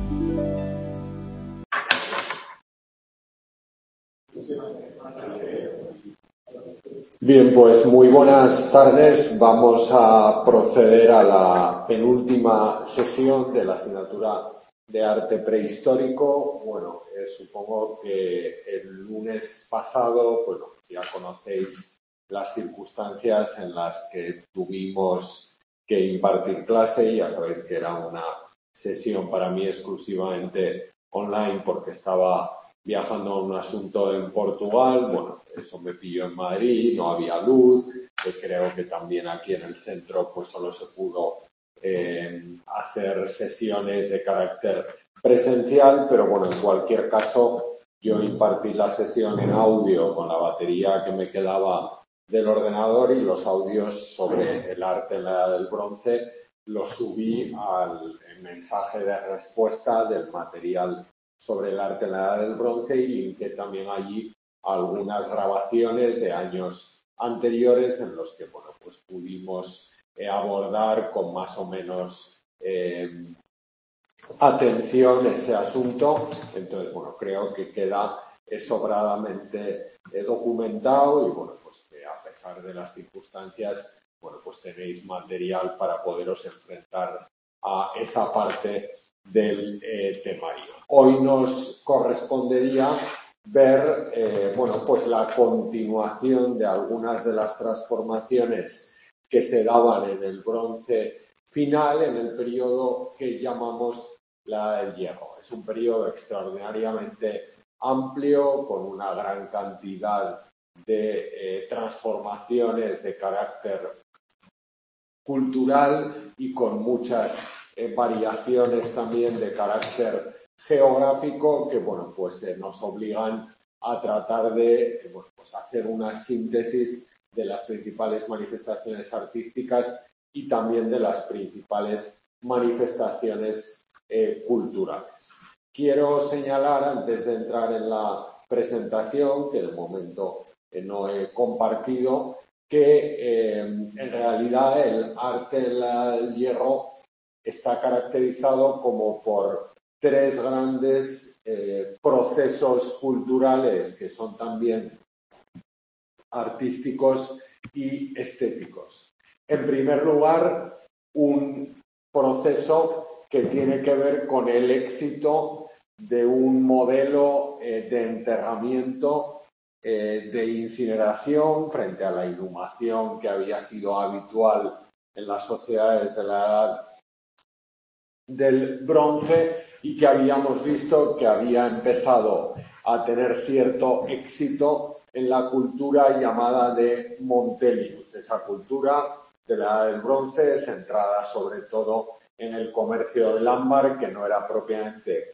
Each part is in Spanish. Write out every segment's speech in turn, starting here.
Bien, pues muy buenas tardes. Vamos a proceder a la penúltima sesión de la asignatura de arte prehistórico. Bueno, supongo que el lunes pasado, bueno, ya conocéis las circunstancias en las que tuvimos que impartir clase. Ya sabéis que era una sesión para mí exclusivamente online porque estaba viajando a un asunto en Portugal. Bueno, eso me pilló en Madrid, no había luz. Creo que también aquí en el centro pues solo se pudo hacer sesiones de carácter presencial, pero bueno, en cualquier caso yo impartí la sesión en audio con la batería que me quedaba del ordenador y los audios sobre el arte en la Edad del Bronce los subí al mensaje de respuesta del material sobre el arte en la Edad del Bronce y linké también allí algunas grabaciones de años anteriores en los que, bueno, pues pudimos abordar con más o menos atención ese asunto. Entonces, bueno, creo que queda sobradamente documentado y, bueno, pues que a pesar de las circunstancias, bueno, pues tenéis material para poderos enfrentar a esa parte del temario. Hoy nos correspondería ver, bueno, pues la continuación de algunas de las transformaciones que se daban en el bronce final, en el periodo que llamamos la del Hierro. Es un periodo extraordinariamente amplio, con una gran cantidad de transformaciones de carácter cultural y con muchas variaciones también de carácter geográfico que, bueno, pues nos obligan a tratar de, bueno, pues hacer una síntesis de las principales manifestaciones artísticas y también de las principales manifestaciones culturales. Quiero señalar, antes de entrar en la presentación, que de momento no he compartido, que en realidad el arte del hierro está caracterizado como por tres grandes procesos culturales que son también artísticos y estéticos. En primer lugar, un proceso que tiene que ver con el éxito de un modelo de enterramiento, de incineración frente a la inhumación que había sido habitual en las sociedades de la Edad del Bronce y que habíamos visto que había empezado a tener cierto éxito en la cultura llamada de Montelius, esa cultura de la Edad del Bronce centrada sobre todo en el comercio del ámbar, que no era propiamente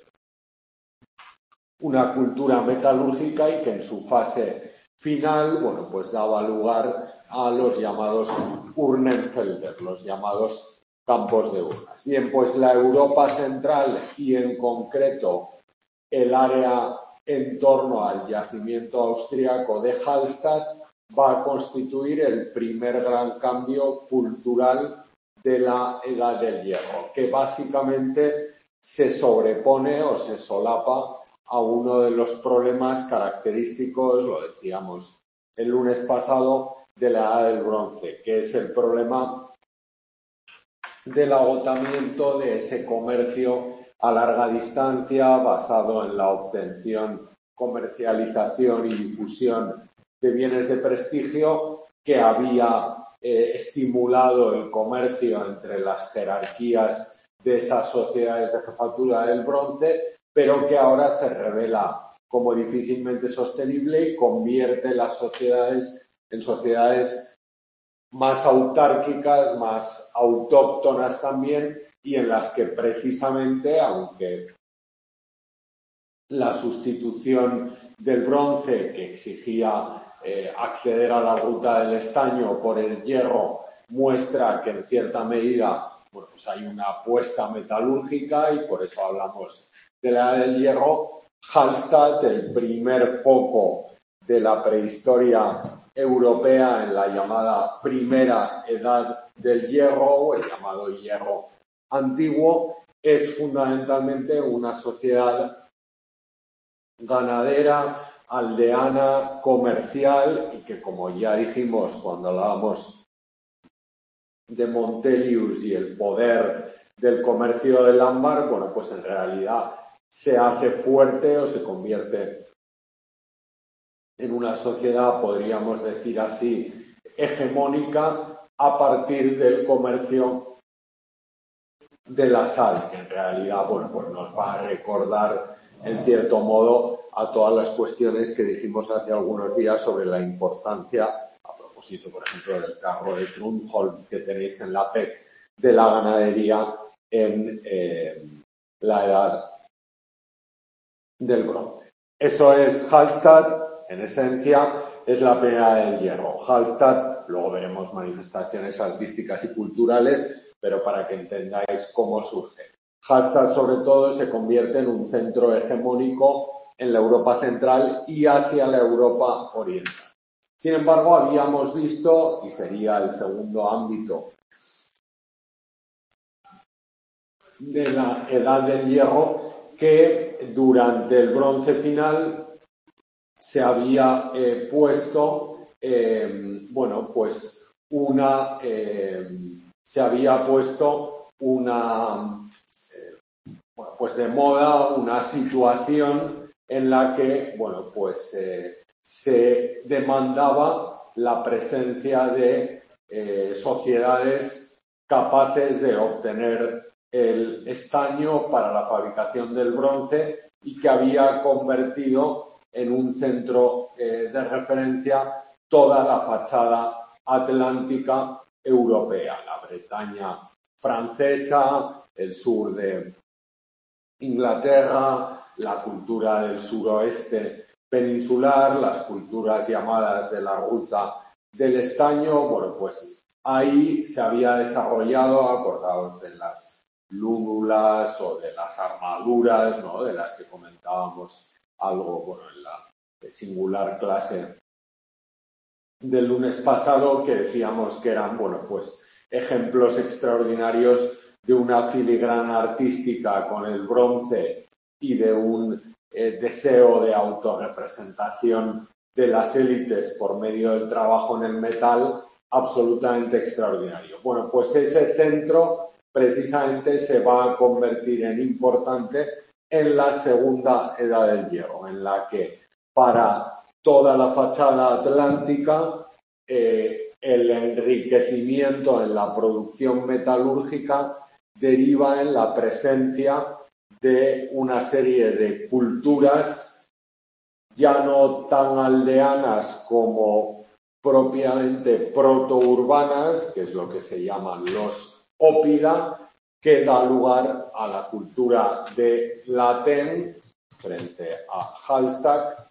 una cultura metalúrgica y que en su fase final, bueno, pues daba lugar a los llamados Urnenfelder, los llamados campos de urnas. Bien, pues la Europa central y en concreto el área en torno al yacimiento austríaco de Hallstatt va a constituir el primer gran cambio cultural de la Edad del Hierro, que básicamente se sobrepone o se solapa a uno de los problemas característicos, lo decíamos el lunes pasado, de la Edad del Bronce, que es el problema del agotamiento de ese comercio a larga distancia basado en la obtención, comercialización y difusión de bienes de prestigio que había estimulado el comercio entre las jerarquías de esas sociedades de jefatura del bronce, pero que ahora se revela como difícilmente sostenible y convierte las sociedades en sociedades más autárquicas, más autóctonas también, y en las que precisamente, aunque la sustitución del bronce, que exigía acceder a la ruta del estaño por el hierro, muestra que en cierta medida, bueno, pues hay una apuesta metalúrgica y por eso hablamos de la edad del hierro. Hallstatt, el primer foco de la prehistoria europea en la llamada primera edad del hierro, o el llamado hierro antiguo, es fundamentalmente una sociedad ganadera, aldeana, comercial, y que, como ya dijimos cuando hablábamos de Montelius y el poder del comercio del ámbar, bueno, pues en realidad se hace fuerte o se convierte en una sociedad, podríamos decir así, hegemónica a partir del comercio de la sal, que en realidad, bueno, pues nos va a recordar en cierto modo a todas las cuestiones que dijimos hace algunos días sobre la importancia, a propósito, por ejemplo, del carro de Trundholm que tenéis en la PEC, de la ganadería en la edad del bronce. Eso es Hallstatt, en esencia, es la primera del hierro. Hallstatt, luego veremos manifestaciones artísticas y culturales, pero para que entendáis cómo surge. Hallstatt, sobre todo, se convierte en un centro hegemónico en la Europa central y hacia la Europa oriental. Sin embargo, habíamos visto, y sería el segundo ámbito de la edad del hierro, que durante el bronce final se había puesto, bueno, pues se había puesto una, bueno, pues de moda una situación en la que, bueno, pues se demandaba la presencia de sociedades capaces de obtener el estaño para la fabricación del bronce y que había convertido en un centro de referencia toda la fachada atlántica europea, la Bretaña francesa, el sur de Inglaterra, la cultura del suroeste peninsular, las culturas llamadas de la ruta del estaño. Bueno, pues ahí se había desarrollado, acordaos de las lúnulas o de las armaduras, ¿no?, de las que comentábamos algo, bueno, en la singular clase del lunes pasado, que decíamos que eran, bueno, pues ejemplos extraordinarios de una filigrana artística con el bronce y de un deseo de autorrepresentación de las élites por medio del trabajo en el metal absolutamente extraordinario. Bueno, pues ese centro precisamente se va a convertir en importante en la segunda edad del hierro, en la que para toda la fachada atlántica el enriquecimiento en la producción metalúrgica deriva en la presencia de una serie de culturas ya no tan aldeanas como propiamente protourbanas, que es lo que se llaman los ópida, que da lugar a la cultura de Latén frente a Hallstatt,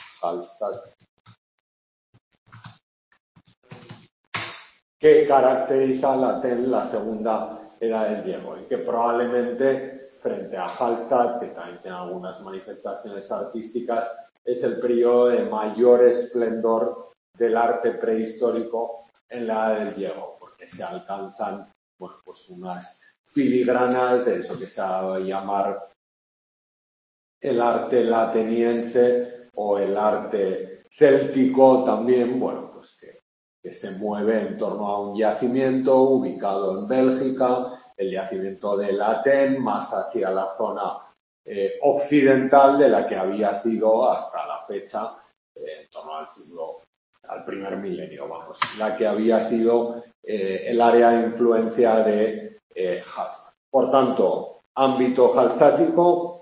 que caracteriza a Latén la segunda edad del hierro y que probablemente frente a Hallstatt, que también tiene algunas manifestaciones artísticas, es el periodo de mayor esplendor del arte prehistórico en la edad del hierro, porque se alcanzan, bueno, pues unas filigranas de eso que se ha dado a llamar el arte lateniense o el arte céltico también, bueno, pues que se mueve en torno a un yacimiento ubicado en Bélgica, el yacimiento de Latén, más hacia la zona occidental de la que había sido hasta la fecha, en torno al primer milenio, vamos, la que había sido el área de influencia de Hallstatt. Por tanto, ámbito hallstattico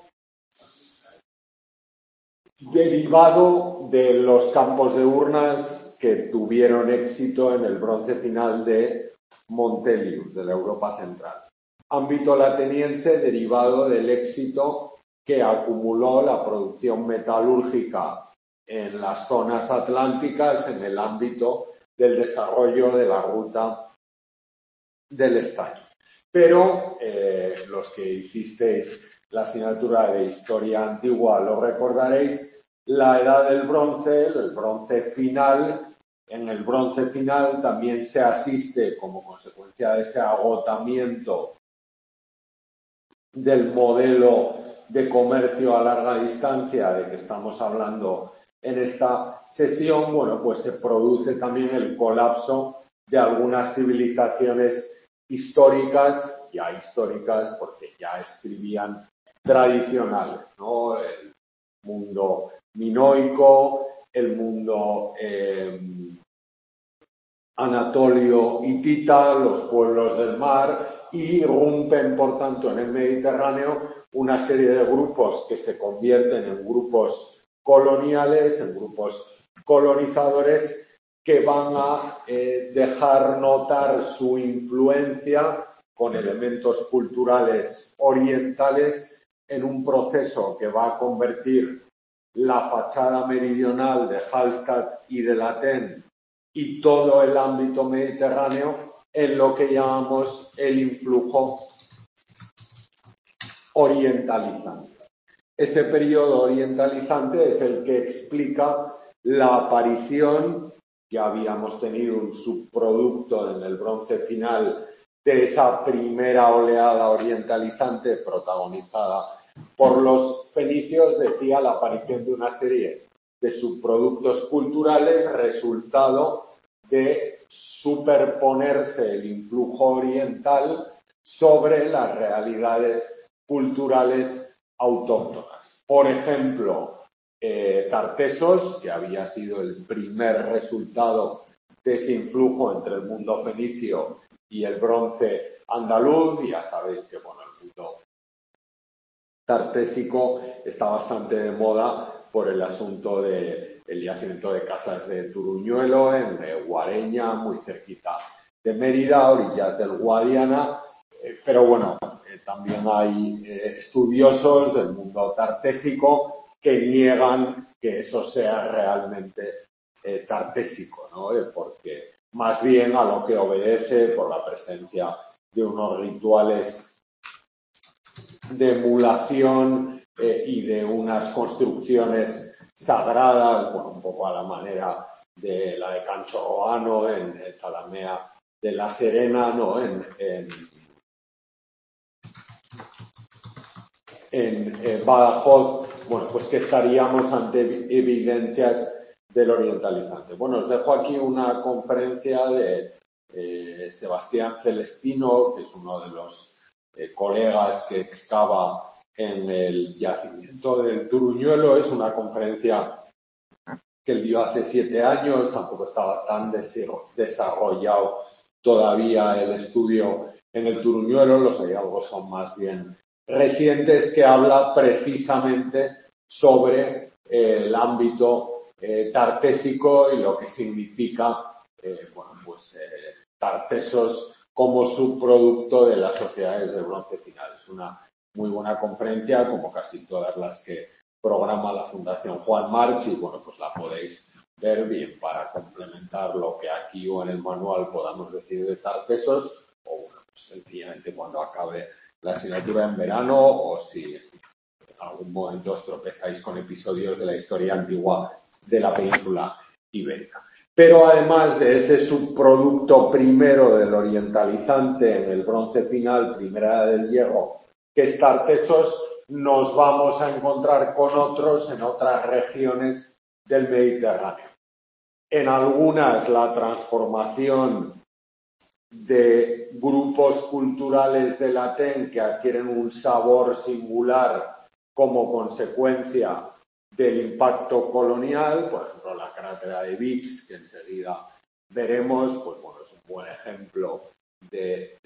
derivado de los campos de urnas que tuvieron éxito en el bronce final de Montelius, de la Europa central. Ámbito lateniense derivado del éxito que acumuló la producción metalúrgica en las zonas atlánticas en el ámbito del desarrollo de la ruta del estaño. Pero los que hicisteis la asignatura de historia antigua lo recordaréis, la edad del bronce, el bronce final, en el bronce final también se asiste como consecuencia de ese agotamiento del modelo de comercio a larga distancia de que estamos hablando en esta sesión, bueno, pues se produce también el colapso de algunas civilizaciones históricas, ya históricas porque ya escribían tradicionales, ¿no? El mundo minoico, el mundo anatolio hitita, los pueblos del mar, y irrumpen, por tanto, en el Mediterráneo una serie de grupos que se convierten en grupos coloniales, en grupos colonizadores, que van a dejar notar su influencia con elementos culturales orientales en un proceso que va a convertir la fachada meridional de Hallstatt y de Latén y todo el ámbito mediterráneo en lo que llamamos el influjo orientalizante. Ese periodo orientalizante es el que explica la aparición, ya habíamos tenido un subproducto en el bronce final de esa primera oleada orientalizante protagonizada por los fenicios, decía, la aparición de una serie de subproductos culturales, resultado de superponerse el influjo oriental sobre las realidades culturales autóctonas. Por ejemplo, Tartesos, que había sido el primer resultado de ese influjo entre el mundo fenicio y el bronce andaluz, ya sabéis que bueno, el mundo tartésico está bastante de moda por el asunto del yacimiento de Casas de Turuñuelo, en Guareña, muy cerquita de Mérida, orillas del Guadiana, pero bueno, también hay estudiosos del mundo tartésico que niegan que eso sea realmente tartésico, ¿no? Porque más bien a lo que obedece por la presencia de unos rituales de emulación y de unas construcciones sagradas, bueno, un poco a la manera de la de Cancho Roano en Zalamea de la Serena, ¿no? En Badajoz, bueno, pues que estaríamos ante evidencias del orientalizante. Bueno, os dejo aquí una conferencia de Sebastián Celestino, que es uno de los colegas que excava en el yacimiento del Turuñuelo. Es una conferencia que él dio hace 7 años, tampoco estaba tan desarrollado todavía el estudio en el Turuñuelo, los hallazgos son más bien recientes, que habla precisamente sobre el ámbito tartésico y lo que significa Tartesos como subproducto de las sociedades de bronce final. Es una muy buena conferencia, como casi todas las que programa la Fundación Juan March, y bueno, pues la podéis ver bien para complementar lo que aquí o en el manual podamos decir de Tartesos, o bueno, pues sencillamente cuando acabe la asignatura en verano, o si en algún momento os tropezáis con episodios de la historia antigua de la península ibérica. Pero además de ese subproducto primero del orientalizante en el bronce final, primera edad del hierro, que es Tartesos, nos vamos a encontrar con otros en otras regiones del Mediterráneo. En algunas la transformación de grupos culturales de Latén que adquieren un sabor singular como consecuencia del impacto colonial, por ejemplo la crátera de Vix, que enseguida veremos, pues bueno, es un buen ejemplo de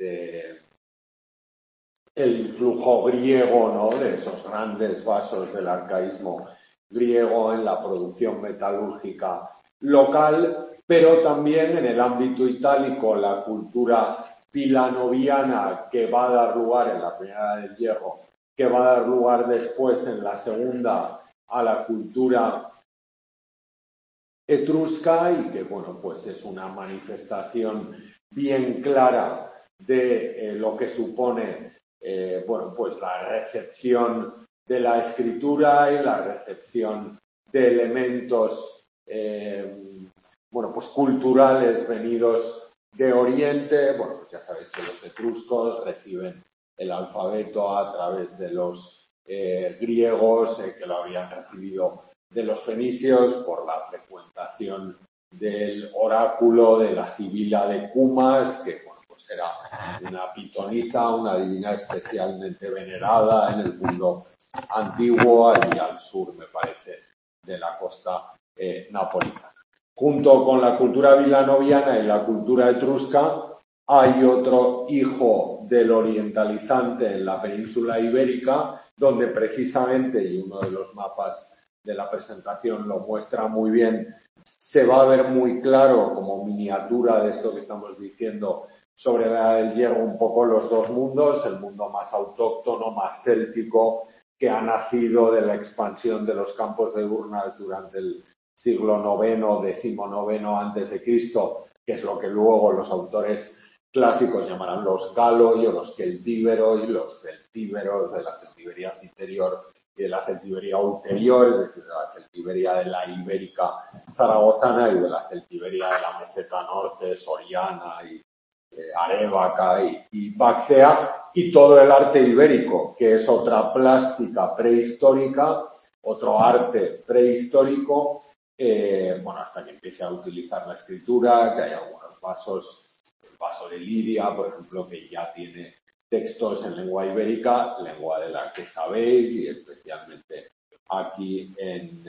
el influjo griego, ¿no? De esos grandes vasos del arcaísmo griego en la producción metalúrgica local, pero también en el ámbito itálico la cultura pilanoviana, que va a dar lugar en la primera del hierro, que va a dar lugar después en la segunda a la cultura etrusca, y que bueno, pues es una manifestación bien clara de lo que supone pues la recepción de la escritura y la recepción de elementos pues culturales venidos de Oriente. Bueno, pues ya sabéis que los etruscos reciben el alfabeto a través de los griegos que lo habían recibido de los fenicios por la frecuentación del oráculo de la Sibila de Cumas, que bueno, pues era una pitonisa, una divina especialmente venerada en el mundo antiguo, allí al sur, me parece, de la costa napolitana. Junto con la cultura vilanoviana y la cultura etrusca, hay otro hijo del orientalizante en la península ibérica, donde precisamente, y uno de los mapas de la presentación lo muestra muy bien, se va a ver muy claro como miniatura de esto que estamos diciendo sobre el Hierro, un poco los dos mundos, el mundo más autóctono, más céltico, que ha nacido de la expansión de los campos de urnas durante el siglo IX, XIX antes de Cristo, que es lo que luego los autores clásicos llamarán los galoi o los celtíberos y los celtíberos de la Celtiberia interior y de la Celtiberia ulterior, es decir, de la Celtiberia de la Ibérica zaragozana y de la Celtiberia de la meseta norte, soriana y arébaca y báctea, y todo el arte ibérico, que es otra plástica prehistórica, otro arte prehistórico, bueno, hasta que empiece a utilizar la escritura, que hay algunos vasos, el vaso de Lidia, por ejemplo, que ya tiene textos en lengua ibérica, lengua de la que sabéis, y especialmente aquí en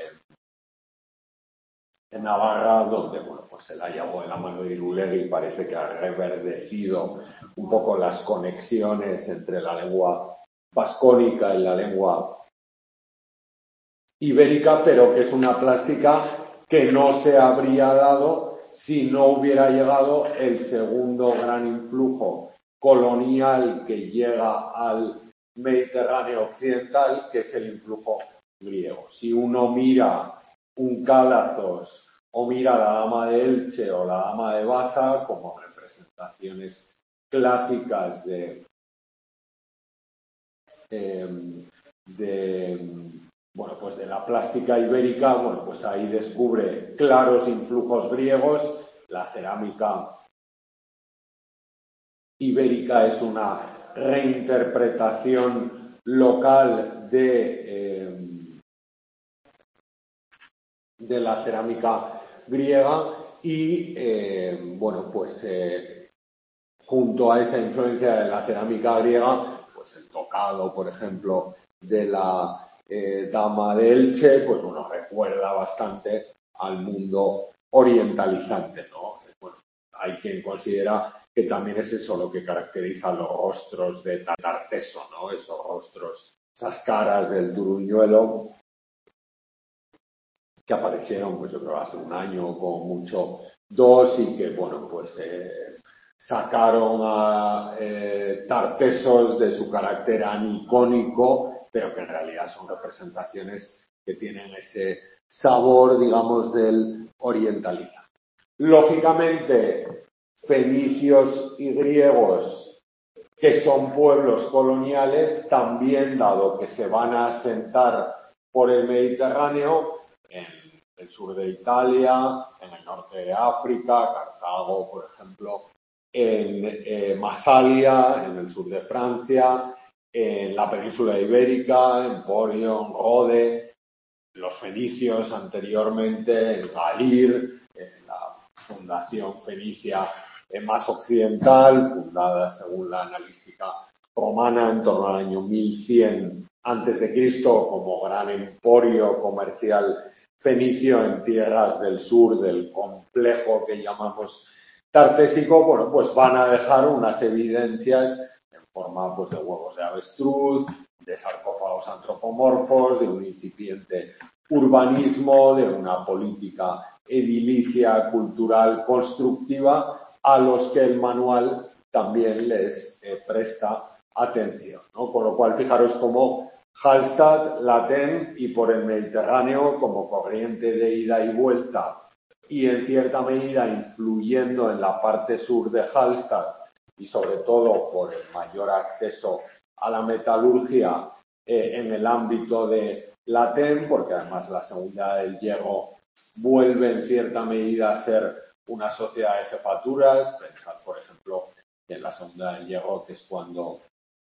Navarra, donde bueno, pues el hallazgo de la mano de Irulegui parece que ha reverdecido un poco las conexiones entre la lengua vascónica y la lengua ibérica, pero que es una plástica que no se habría dado si no hubiera llegado el segundo gran influjo colonial que llega al Mediterráneo occidental, que es el influjo griego. Si uno mira un Cálazos o mira la Dama de Elche o la Dama de Baza como representaciones clásicas de bueno, pues de la plástica ibérica, bueno, pues ahí descubre claros influjos griegos. La cerámica ibérica es una reinterpretación local de la cerámica griega y, bueno, pues junto a esa influencia de la cerámica griega, pues el tocado, por ejemplo, de la Dama de Elche, pues bueno, recuerda bastante al mundo orientalizante, ¿no? Bueno, hay quien considera que también es eso lo que caracteriza los rostros de Tarteso, ¿no? Esos rostros, esas caras del Duruñuelo que aparecieron, pues yo creo, hace un año, como mucho, dos, y que, bueno, pues sacaron a Tartesos de su carácter anicónico, pero que en realidad son representaciones que tienen ese sabor, digamos, del orientalizante. Lógicamente, fenicios y griegos, que son pueblos coloniales, también, dado que se van a asentar por el Mediterráneo, en el sur de Italia, en el norte de África, Cartago, por ejemplo, en Masalia, en el sur de Francia, en la península ibérica, en Porio, en Rode, los fenicios anteriormente, en Galir, en la fundación fenicia más occidental, fundada según la analística romana en torno al año 1100 a.C. como gran emporio comercial fenicio en tierras del sur del complejo que llamamos tartésico, bueno, pues van a dejar unas evidencias en forma pues de huevos de avestruz, de sarcófagos antropomorfos, de un incipiente urbanismo, de una política edilicia, cultural, constructiva, a los que el manual también les presta atención, ¿no? Con lo cual, fijaros cómo Hallstatt, Latén y por el Mediterráneo como corriente de ida y vuelta y en cierta medida influyendo en la parte sur de Hallstatt y sobre todo por el mayor acceso a la metalurgia en el ámbito de Latén, porque además la segunda del Hierro vuelve en cierta medida a ser una sociedad de jefaturas. Pensad, por ejemplo, en la segunda del Hierro, que es cuando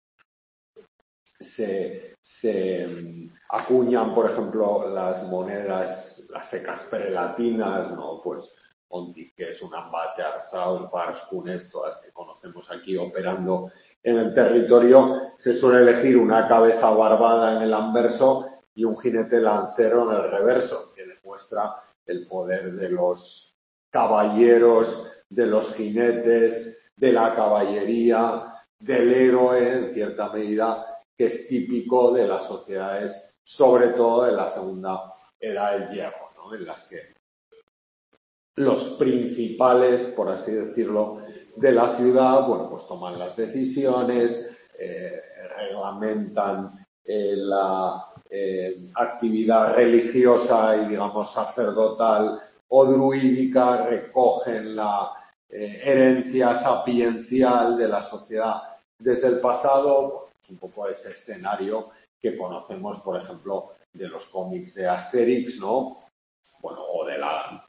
acuñan, por ejemplo, las monedas, las cecas prelatinas, ¿no? Pues Ontic, que es un Ambater, Saus, Barskunes, todas que conocemos aquí operando en el territorio, se suele elegir una cabeza barbada en el anverso y un jinete lancero en el reverso, que demuestra el poder de los caballeros, de los jinetes, de la caballería, del héroe, en cierta medida, que es típico de las sociedades, sobre todo de la segunda edad del hierro, ¿no? En las que los principales, por así decirlo, de la ciudad, bueno, pues toman las decisiones, reglamentan la actividad religiosa y, digamos, sacerdotal o druídica, recogen la herencia sapiencial de la sociedad desde el pasado, pues un poco ese escenario que conocemos, por ejemplo, de los cómics de Asterix, ¿no? Bueno, o de la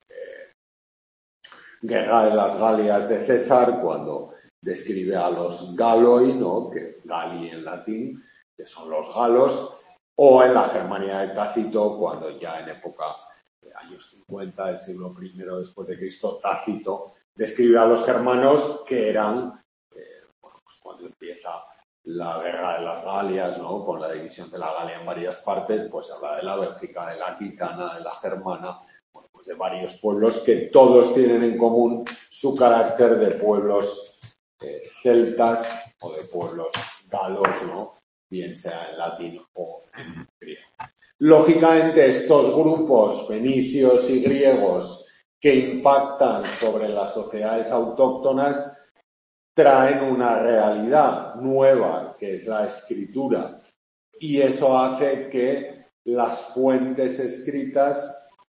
Guerra de las Galias de César, cuando describe a los Galoi, ¿no? Que Gali en latín, que son los galos, o en la Germania de Tácito, cuando ya en época de años 50 del siglo I después de Cristo, Tácito describe a los germanos que eran, bueno, pues cuando empieza la Guerra de las Galias, ¿no? Con la división de la Galia en varias partes, pues habla de la Bélgica, de la Aquitana, de la Germana, pues de varios pueblos que todos tienen en común su carácter de pueblos celtas o de pueblos galos, ¿no? Bien sea en latín o en griego. Lógicamente, estos grupos fenicios y griegos que impactan sobre las sociedades autóctonas traen una realidad nueva, que es la escritura, y eso hace que las fuentes escritas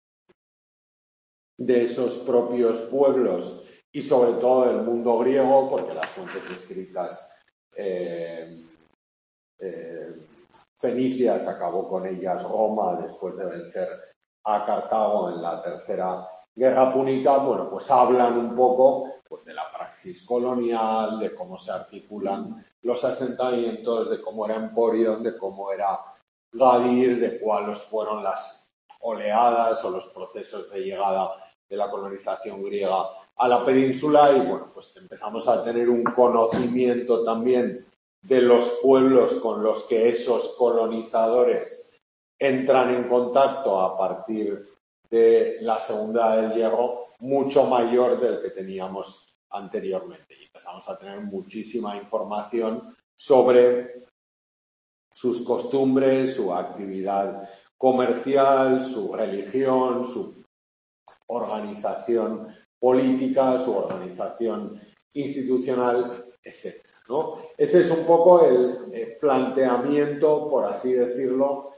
de esos propios pueblos y sobre todo del mundo griego, porque las fuentes escritas fenicias acabó con ellas Roma después de vencer a Cartago en la Tercera Guerra Púnica, bueno, pues hablan un poco pues de la praxis colonial, de cómo se articulan los asentamientos, de cómo era Emporion, de cómo era Gadir, de cuáles fueron las oleadas o los procesos de llegada de la colonización griega a la península y bueno, pues empezamos a tener un conocimiento también de los pueblos con los que esos colonizadores entran en contacto a partir de la Segunda Edad del Hierro mucho mayor del que teníamos anteriormente y empezamos a tener muchísima información sobre sus costumbres, su actividad comercial, su religión, su organización política, su organización institucional, etc., ¿no? Ese es un poco el planteamiento, por así decirlo,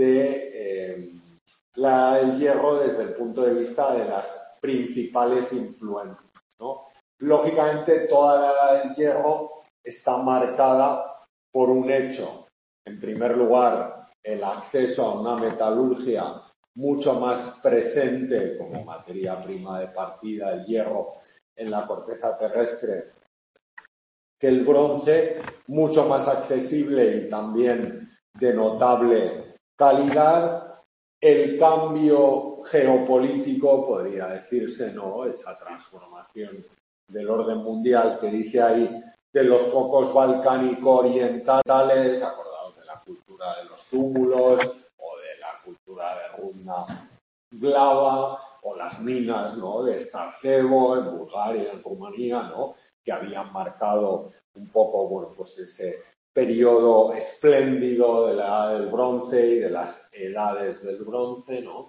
de la del hierro desde el punto de vista de las principales influencias, ¿no? Lógicamente, toda la edad del hierro está marcada por un hecho. En primer lugar, el acceso a una metalurgia mucho más presente como materia prima de partida, el hierro en la corteza terrestre, que el bronce, mucho más accesible y también de notable calidad. El cambio geopolítico, podría decirse, ¿no? Esa transformación del orden mundial que dice ahí de los focos balcánico-orientales, acordados de la cultura de los túmulos o de la cultura de Rudna Glava o las minas, ¿no? De Starcevo en Bulgaria, en Rumanía, ¿no? Que habían marcado un poco, bueno, pues ese periodo espléndido de la edad del bronce y de las edades del bronce, ¿no?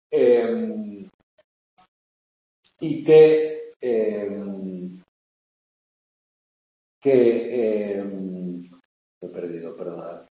Y que he perdido, perdón.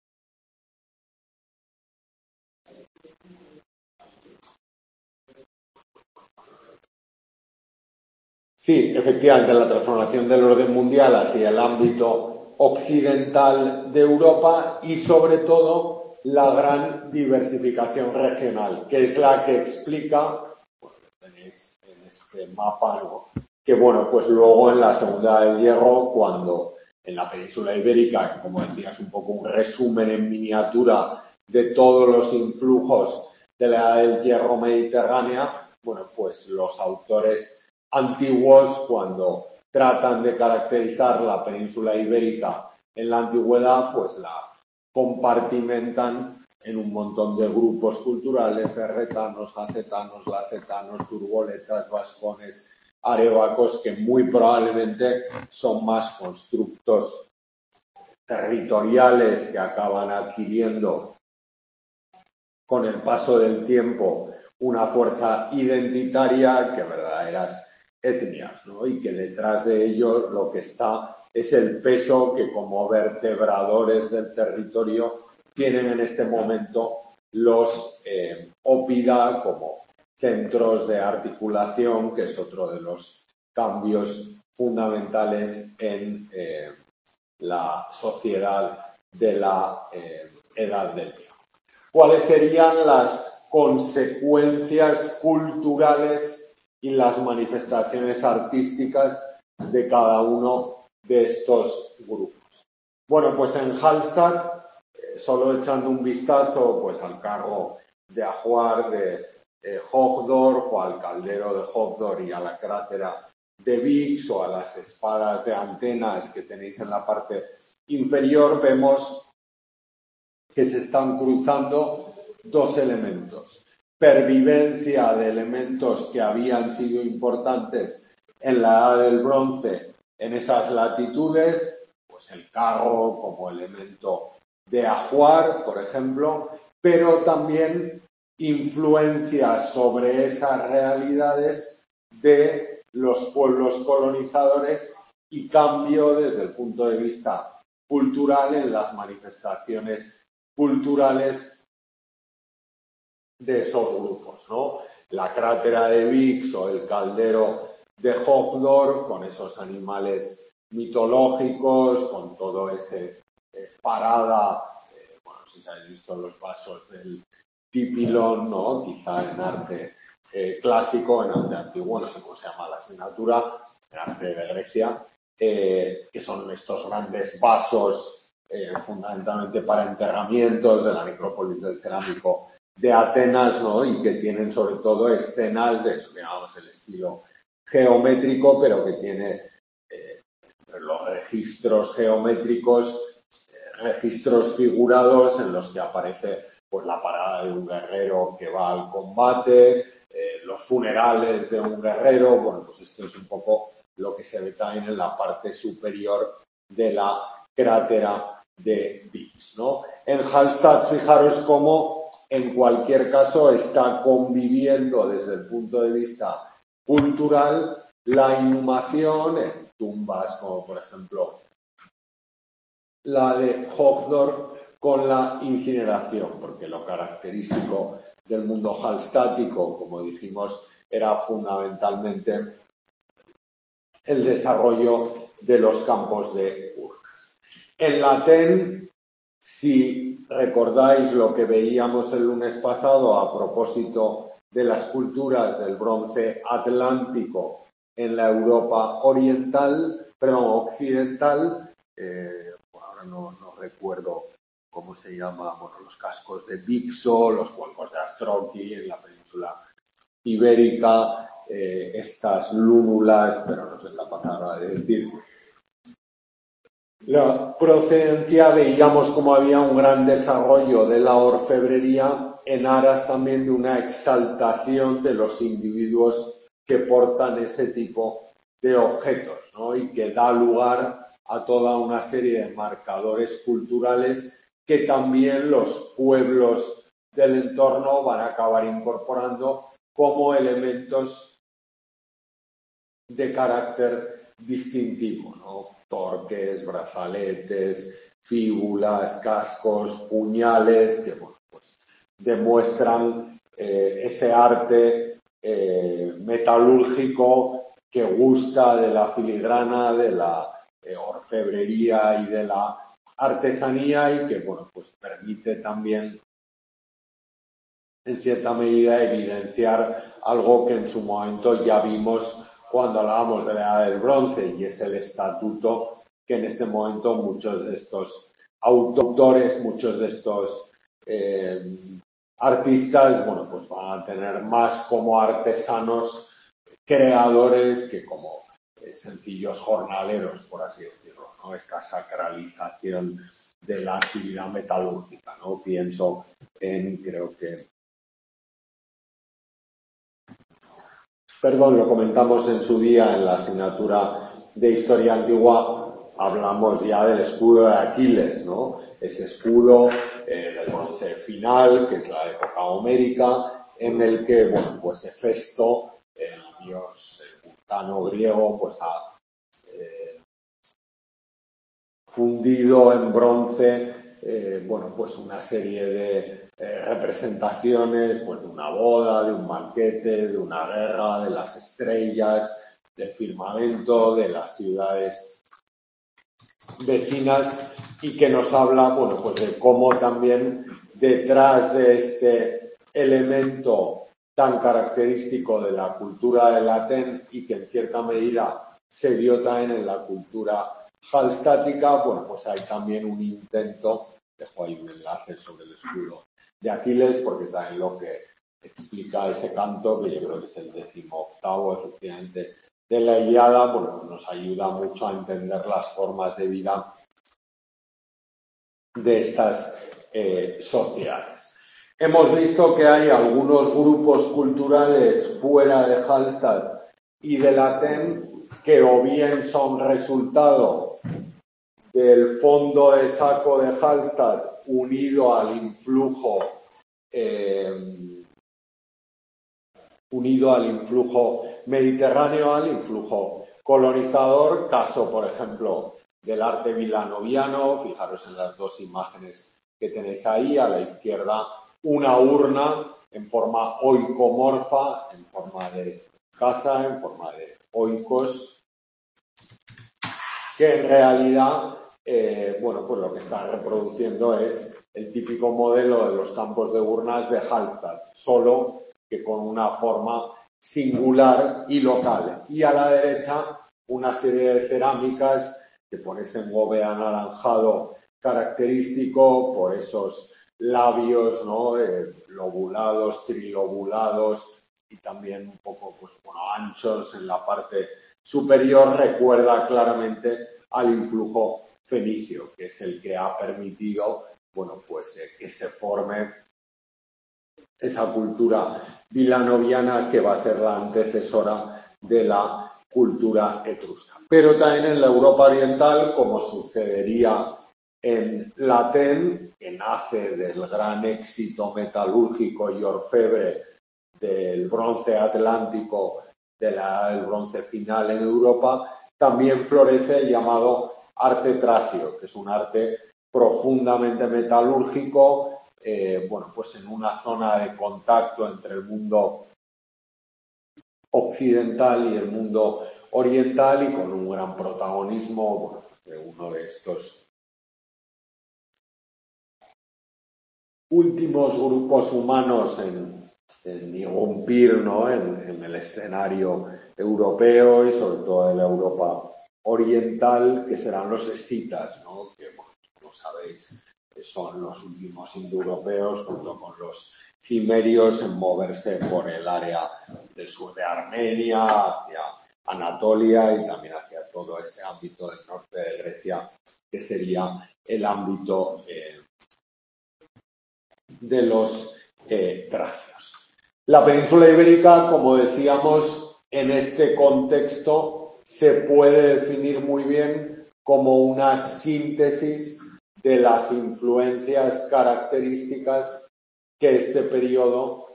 Sí, efectivamente, la transformación del orden mundial hacia el ámbito occidental de Europa y, sobre todo, la gran diversificación regional, que es la que explica, bueno, tenéis en este mapa, ¿no? Que, bueno, pues luego en la Segunda del Hierro, cuando en la península ibérica, que como decía es un poco un resumen en miniatura de todos los influjos de la edad del hierro mediterránea, bueno, pues los autores antiguos, cuando tratan de caracterizar la península ibérica en la antigüedad, pues la compartimentan en un montón de grupos culturales, cerretanos, jacetanos, lacetanos, turboletas, vascones, arévacos, que muy probablemente son más constructos territoriales que acaban adquiriendo con el paso del tiempo una fuerza identitaria que verdaderas etnias, ¿no? Y que detrás de ello lo que está es el peso que como vertebradores del territorio tienen en este momento los ópida como centros de articulación, que es otro de los cambios fundamentales en la sociedad de la Edad del Hierro. ¿Cuáles serían las consecuencias culturales y las manifestaciones artísticas de cada uno de estos grupos? Bueno, pues en Hallstatt, solo echando un vistazo pues al carro de ajuar de Hochdorf o al caldero de Hochdorf y a la crátera de Vix o a las espadas de antenas que tenéis en la parte inferior, vemos que se están cruzando dos elementos. Pervivencia de elementos que habían sido importantes en la Edad del Bronce en esas latitudes, pues el carro como elemento de ajuar, por ejemplo, pero también influencia sobre esas realidades de los pueblos colonizadores y cambio desde el punto de vista cultural en las manifestaciones culturales de esos grupos, ¿no? La crátera de Vix o el caldero de Hochdorf, con esos animales mitológicos, con todo ese parada, bueno, si habéis visto los vasos del Tipilón, ¿no? Quizá en arte clásico, en arte antiguo, no sé cómo se llama la asignatura, en arte de Grecia, que son estos grandes vasos fundamentalmente para enterramientos de la necrópolis del cerámico de Atenas, ¿no? Y que tienen sobre todo escenas de eso que llamamos el estilo geométrico, pero que tiene los registros geométricos, registros figurados en los que aparece pues la parada de un guerrero que va al combate, los funerales de un guerrero. Bueno, pues esto es un poco lo que se ve también en la parte superior de la crátera de Vix, ¿no? En Hallstatt, fijaros cómo en cualquier caso está conviviendo desde el punto de vista cultural la inhumación en tumbas como por ejemplo la de Hochdorf con la incineración, porque lo característico del mundo hallstattico, como dijimos, era fundamentalmente el desarrollo de los campos de urnas. En Latén, si recordáis lo que veíamos el lunes pasado a propósito de las culturas del bronce atlántico en la Europa occidental, ahora no recuerdo cómo se llama, bueno, los cascos de Bixo, los cuencos de Astroqui en la península ibérica, estas lúnulas, pero no sé la palabra de decir. La procedencia, veíamos como había un gran desarrollo de la orfebrería en aras también de una exaltación de los individuos que portan ese tipo de objetos, ¿no? Y que da lugar a toda una serie de marcadores culturales que también los pueblos del entorno van a acabar incorporando como elementos de carácter distintivo, ¿no? Torques, brazaletes, fíbulas, cascos, puñales, que bueno, pues demuestran ese arte metalúrgico que gusta de la filigrana, de la orfebrería y de la artesanía y que bueno, pues permite también en cierta medida evidenciar algo que en su momento ya vimos cuando hablábamos de la Edad del Bronce, y es el estatuto que en este momento muchos de estos autores, muchos de estos artistas, bueno, pues van a tener más como artesanos creadores que como sencillos jornaleros, por así decirlo, ¿no? Esta sacralización de la actividad metalúrgica, ¿no? Pienso creo que, lo comentamos en su día en la asignatura de Historia Antigua, hablamos ya del escudo de Aquiles, ¿no? Ese escudo del bronce final, que es la época homérica, en el que, bueno, pues Hefesto, el dios vulcano griego, pues ha fundido en bronce, bueno, pues una serie de representaciones, pues de una boda, de un banquete, de una guerra, de las estrellas, del firmamento, de las ciudades vecinas, y que nos habla, bueno, pues de cómo también detrás de este elemento tan característico de la cultura del Aten y que en cierta medida se dio también en la cultura hallstática, bueno, pues hay también un intento, dejo ahí un enlace sobre el escudo de Aquiles, porque también lo que explica ese canto, que yo creo que es el 18º, efectivamente, de la Ilíada, bueno, nos ayuda mucho a entender las formas de vida de estas sociedades. Hemos visto que hay algunos grupos culturales fuera de Hallstatt y del Aten que o bien son resultado del fondo de saco de Hallstatt unido al influjo mediterráneo, al influjo colonizador, caso por ejemplo del arte vilanoviano. Fijaros en las dos imágenes que tenéis ahí, a la izquierda una urna en forma oicomorfa, en forma de casa, en forma de oikos, que en realidad, bueno, pues lo que está reproduciendo es el típico modelo de los campos de urnas de Hallstatt, solo que con una forma singular y local. Y a la derecha una serie de cerámicas que por ese engobe anaranjado característico, por esos labios, ¿no? Lobulados, trilobulados y también un poco, pues, bueno, anchos en la parte superior, recuerda claramente al influjo fenicio, que es el que ha permitido, bueno, pues que se forme esa cultura vilanoviana que va a ser la antecesora de la cultura etrusca. Pero también en la Europa oriental, como sucedería en Latén, que nace del gran éxito metalúrgico y orfebre del bronce atlántico, del bronce final en Europa, también florece el llamado arte tracio, que es un arte profundamente metalúrgico, bueno, pues en una zona de contacto entre el mundo occidental y el mundo oriental, y con un gran protagonismo, bueno, de uno de estos últimos grupos humanos en irrumpir, ¿no? en el escenario europeo y sobre todo en la Europa oriental, que serán los escitas, ¿no? Que, bueno, como sabéis, son los últimos indoeuropeos junto con los cimerios en moverse por el área del sur de Armenia, hacia Anatolia y también hacia todo ese ámbito del norte de Grecia, que sería el ámbito de los tracios. La península ibérica, como decíamos, en este contexto se puede definir muy bien como una síntesis de las influencias características que este periodo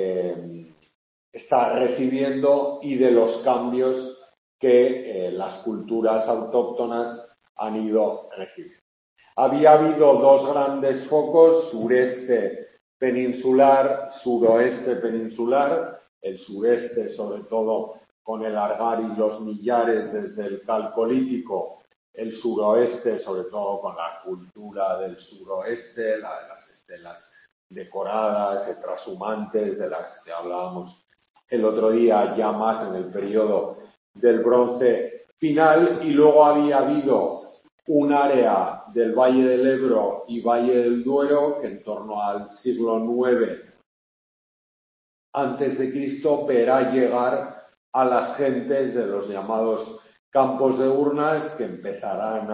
está recibiendo y de los cambios que las culturas autóctonas han ido recibiendo. Había habido dos grandes focos, sureste peninsular, suroeste peninsular, el sureste sobre todo con el Argar y los Millares desde el Calcolítico, el suroeste sobre todo con la cultura del suroeste, la de las estelas decoradas, trashumantes, de las que hablábamos el otro día, ya más en el periodo del bronce final, y luego había habido un área del Valle del Ebro y Valle del Duero que en torno al siglo IX antes de Cristo verá llegar a las gentes de los llamados campos de urnas que empezarán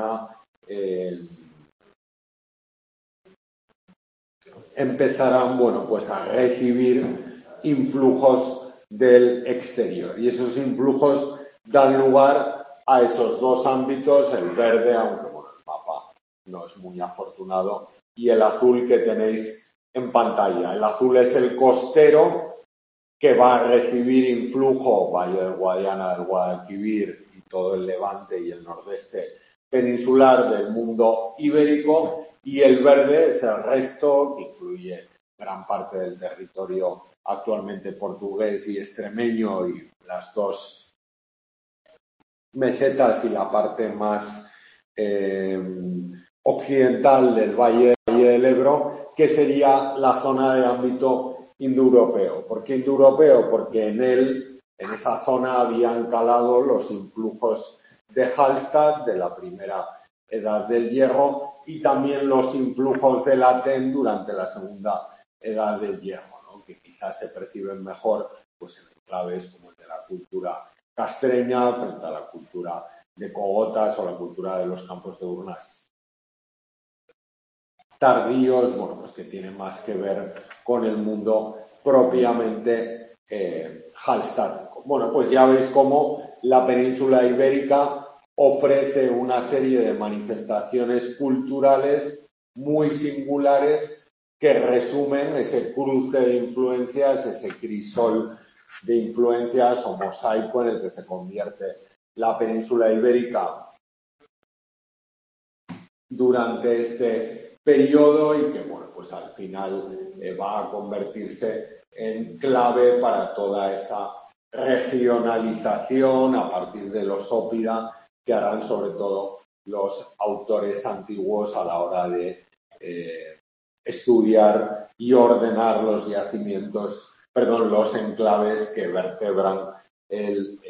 a recibir influjos del exterior. Y esos influjos dan lugar a esos dos ámbitos, el verde, aunque el mapa no es muy afortunado, y el azul que tenéis en pantalla. El azul es el costero que va a recibir influjo, Valle del Guadiana, del Guadalquivir y todo el levante y el nordeste peninsular del mundo ibérico, y el verde es el resto, que incluye gran parte del territorio actualmente portugués y extremeño y las dos mesetas y la parte más occidental del Valle del Ebro, que sería la zona de ámbito indoeuropeo. ¿Por qué indoeuropeo? Porque en esa zona habían calado los influjos de Hallstatt, de la primera edad del hierro, y también los influjos de Latén durante la segunda edad del hierro, ¿no? Que quizás se perciben mejor pues, en enclaves como el de la cultura castreña frente a la cultura de Cogotas o la cultura de los campos de urnas tardíos, pues que tienen más que ver con el mundo propiamente hallstattico. Pues ya veis cómo la península ibérica ofrece una serie de manifestaciones culturales muy singulares que resumen ese cruce de influencias, ese crisol de influencias o mosaico en el que se convierte la península ibérica durante este periodo y que, pues al final va a convertirse en clave para toda esa regionalización a partir de los ópida que harán sobre todo los autores antiguos a la hora de estudiar y ordenar los yacimientos, los enclaves que vertebran el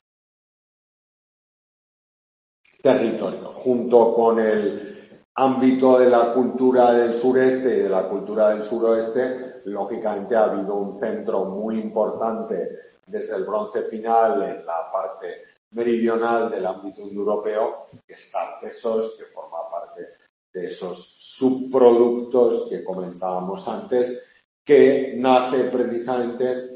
territorio, junto con el ámbito de la cultura del sureste y de la cultura del suroeste. Lógicamente ha habido un centro muy importante desde el bronce final en la parte meridional del ámbito indoeuropeo, que es Tartessos, que forma parte de esos subproductos que comentábamos antes, que nace precisamente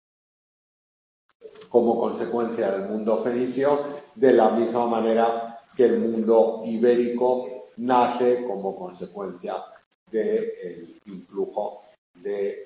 como consecuencia del mundo fenicio, de la misma manera que el mundo ibérico nace como consecuencia del influjo de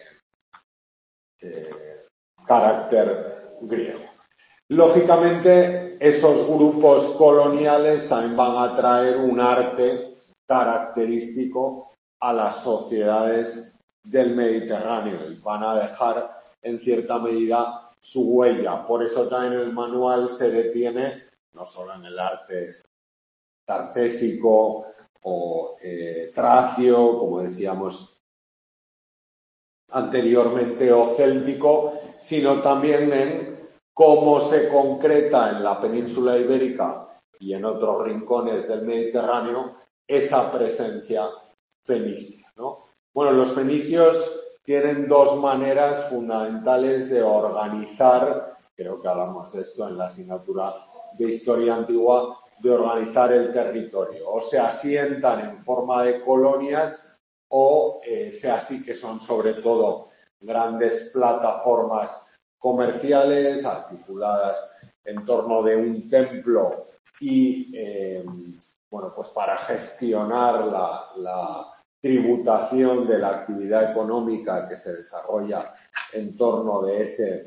carácter griego. Lógicamente, esos grupos coloniales también van a traer un arte característico a las sociedades del Mediterráneo y van a dejar en cierta medida su huella. Por eso también el manual se detiene no solo en el arte tartésico o tracio, como decíamos anteriormente, o céltico, sino también en cómo se concreta en la península ibérica y en otros rincones del Mediterráneo esa presencia fenicia, ¿no? Los fenicios tienen dos maneras fundamentales de organizar, creo que hablamos de esto en la asignatura de Historia Antigua, de organizar el territorio. O se asientan en forma de colonias o que son sobre todo grandes plataformas comerciales articuladas en torno de un templo y pues para gestionar la tributación de la actividad económica que se desarrolla en torno de ese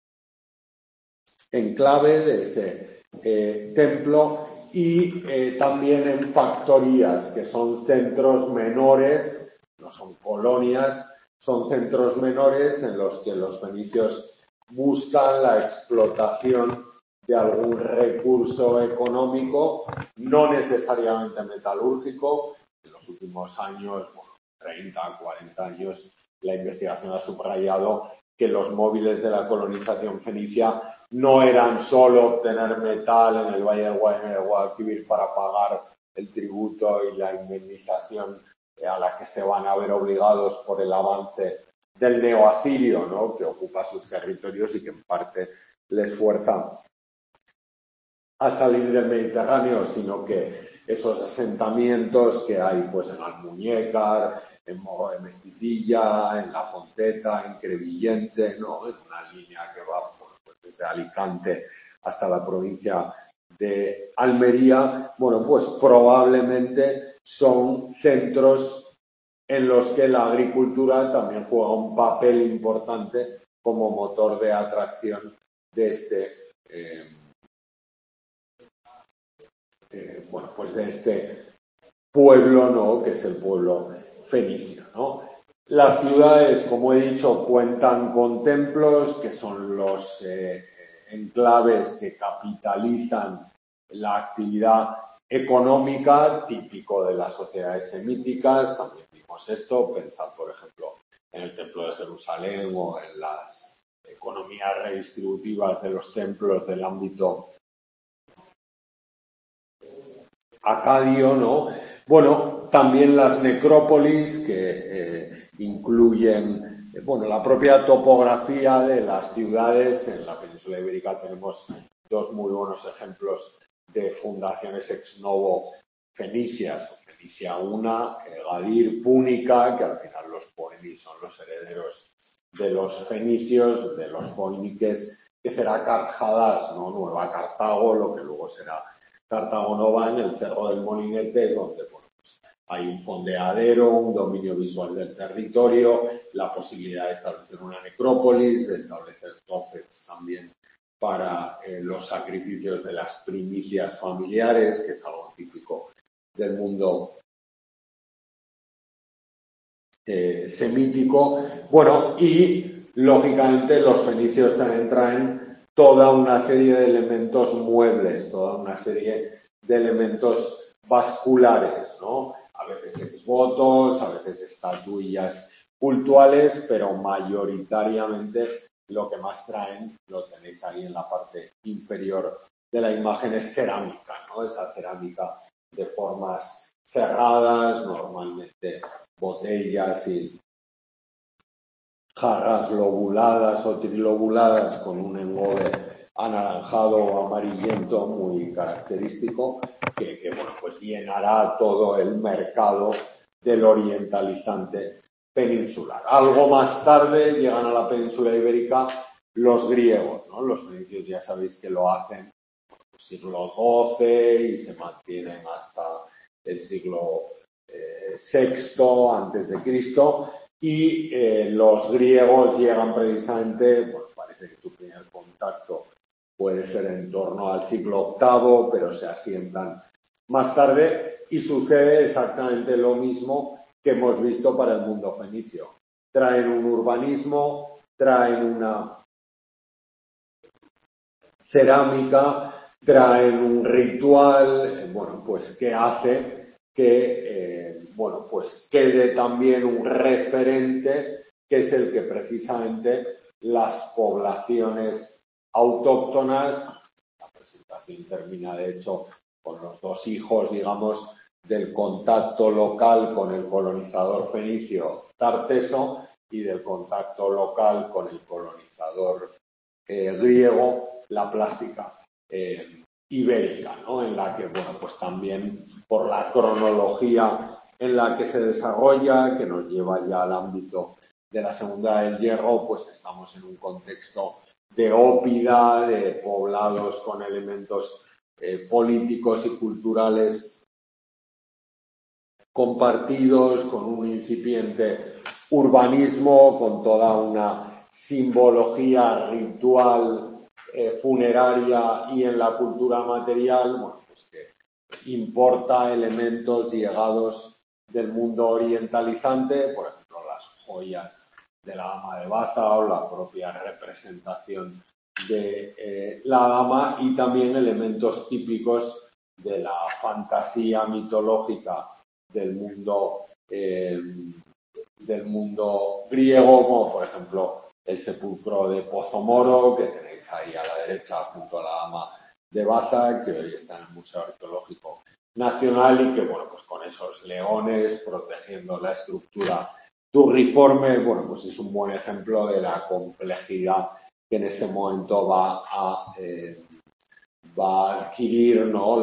enclave, de ese templo, y también en factorías, que son centros menores, no son colonias, son centros menores en los que los fenicios buscan la explotación de algún recurso económico, no necesariamente metalúrgico. En los últimos años, 30, 40 años, la investigación ha subrayado que los móviles de la colonización fenicia no eran solo obtener metal en el Valle del Guadalquivir para pagar el tributo y la indemnización a la que se van a ver obligados por el avance del neoasirio, ¿no? Que ocupa sus territorios y que en parte les fuerza a salir del Mediterráneo, sino que esos asentamientos que hay pues en Almuñécar, en Mogo de Mezquitilla, en La Fonteta, en Crevillente, ¿no? En una línea que va pues, desde Alicante hasta la provincia de Almería, bueno, pues probablemente son centros en los que la agricultura también juega un papel importante como motor de atracción de este pues de este pueblo, ¿no? Que es el pueblo fenicio, ¿no? Las ciudades, como he dicho, cuentan con templos, que son los enclaves que capitalizan la actividad económica, típico de las sociedades semíticas. También vimos esto, pensad, por ejemplo, en el Templo de Jerusalén o en las economías redistributivas de los templos del ámbito acadio, ¿no? Bueno, también las necrópolis que incluyen, la propia topografía de las ciudades. En la península ibérica tenemos dos muy buenos ejemplos de fundaciones ex novo fenicias, o Fenicia una, Gadir, Púnica, que al final los poenis son los herederos de los fenicios, de los foiniques, que será Carhadas, ¿no? Nueva Cartago, lo que luego será Cartago Nova, en el Cerro del Molinete, donde pues, hay un fondeadero, un dominio visual del territorio, la posibilidad de establecer una necrópolis, de establecer tofets también para los sacrificios de las primicias familiares, que es algo típico del mundo semítico. Bueno, y lógicamente los fenicios también traen toda una serie de elementos muebles, toda una serie de elementos vasculares, ¿no? A veces exvotos, a veces estatuillas cultuales, pero mayoritariamente lo que más traen, lo tenéis ahí en la parte inferior de la imagen, es cerámica, ¿no? Esa cerámica de formas cerradas, normalmente botellas y jarras lobuladas o trilobuladas con un engobe anaranjado o amarillento muy característico que pues llenará todo el mercado del orientalizante peninsular. Algo más tarde llegan a la península ibérica los griegos, ¿no? Los fenicios ya sabéis que lo hacen en el siglo XII y se mantienen hasta el siglo VI antes de Cristo, y los griegos llegan precisamente, parece que su primer contacto puede ser en torno al siglo VIII, pero se asientan más tarde, y sucede exactamente lo mismo que hemos visto para el mundo fenicio. Traen un urbanismo, traen una cerámica, traen un ritual, pues que hace que, pues quede también un referente, que es el que precisamente las poblaciones autóctonas, la presentación termina de hecho con los dos hijos, digamos, del contacto local con el colonizador fenicio Tarteso y del contacto local con el colonizador griego, la plástica ibérica, ¿no? En la que, pues también por la cronología en la que se desarrolla, que nos lleva ya al ámbito de la Segunda del Hierro, pues estamos en un contexto de ópida, de poblados con elementos políticos y culturales compartidos, con un incipiente urbanismo, con toda una simbología ritual funeraria y en la cultura material, pues que importa elementos llegados del mundo orientalizante, por ejemplo, las joyas de la dama de Baza o la propia representación de la dama, y también elementos típicos de la fantasía mitológica del mundo griego, como por ejemplo el sepulcro de Pozo Moro, que tenéis ahí a la derecha junto a la dama de Baza, que hoy está en el Museo Arqueológico nacional y que, bueno, pues con esos leones protegiendo la estructura turriforme, bueno, pues es un buen ejemplo de la complejidad que en este momento va a adquirir, ¿no?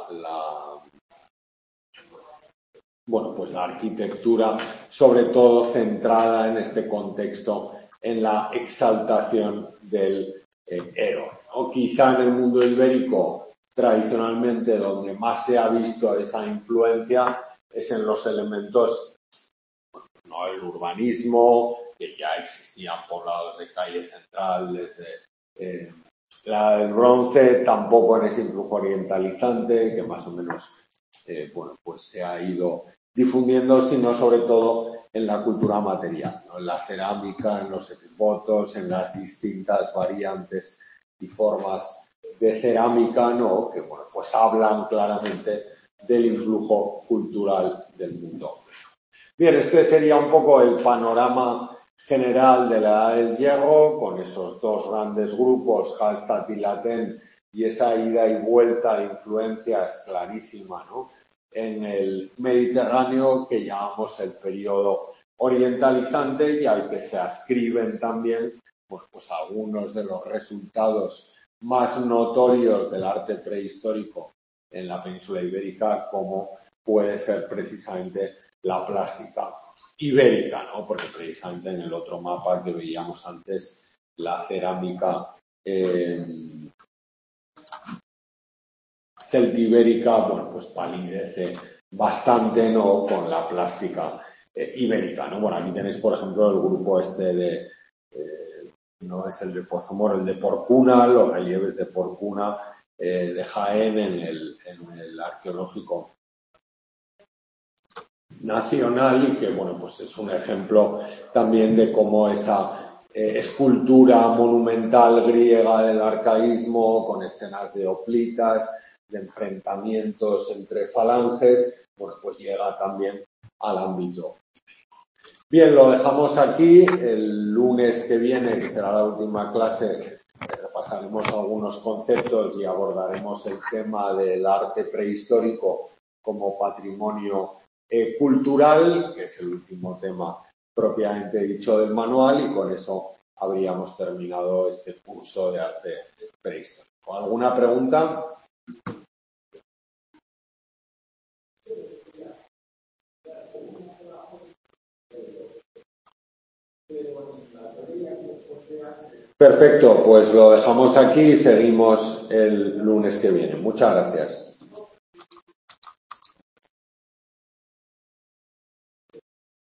Bueno, pues la arquitectura, sobre todo centrada en este contexto en la exaltación del héroe, ¿no? Quizá en el mundo ibérico, tradicionalmente, donde más se ha visto esa influencia es en los elementos, no el urbanismo, que ya existían poblados de calle central desde la del bronce, tampoco en ese influjo orientalizante, que más o menos bueno, pues se ha ido difundiendo, sino sobre todo en la cultura material, ¿no? En la cerámica, en los epifotos, en las distintas variantes y formas de cerámica, ¿no? Que, bueno, pues hablan claramente del influjo cultural del mundo. Bien, este sería un poco el panorama general de la Edad del Hierro, con esos dos grandes grupos, Hallstatt y Latén, y esa ida y vuelta de influencias clarísima, ¿no? En el Mediterráneo, que llamamos el periodo orientalizante y al que se ascriben también pues algunos de los resultados más notorios del arte prehistórico en la península ibérica, como puede ser precisamente la plástica ibérica, ¿no? Porque precisamente en el otro mapa que veíamos antes, la cerámica celtibérica, bueno, pues palidece bastante, ¿no? Con la plástica ibérica, ¿no? Bueno, aquí tenéis, por ejemplo, el grupo este de, no es el de Pozomor, el de Porcuna, los relieves de Porcuna, de Jaén en el arqueológico nacional y que, bueno, pues es un ejemplo también de cómo esa escultura monumental griega del arcaísmo con escenas de hoplitas, de enfrentamientos entre falanges, bueno, pues llega también al ámbito. Bien, lo dejamos aquí. El lunes que viene, que será la última clase, repasaremos algunos conceptos y abordaremos el tema del arte prehistórico como patrimonio cultural, que es el último tema propiamente dicho del manual, y con eso habríamos terminado este curso de arte prehistórico. ¿Alguna pregunta? Perfecto, pues lo dejamos aquí y seguimos el lunes que viene. Muchas gracias.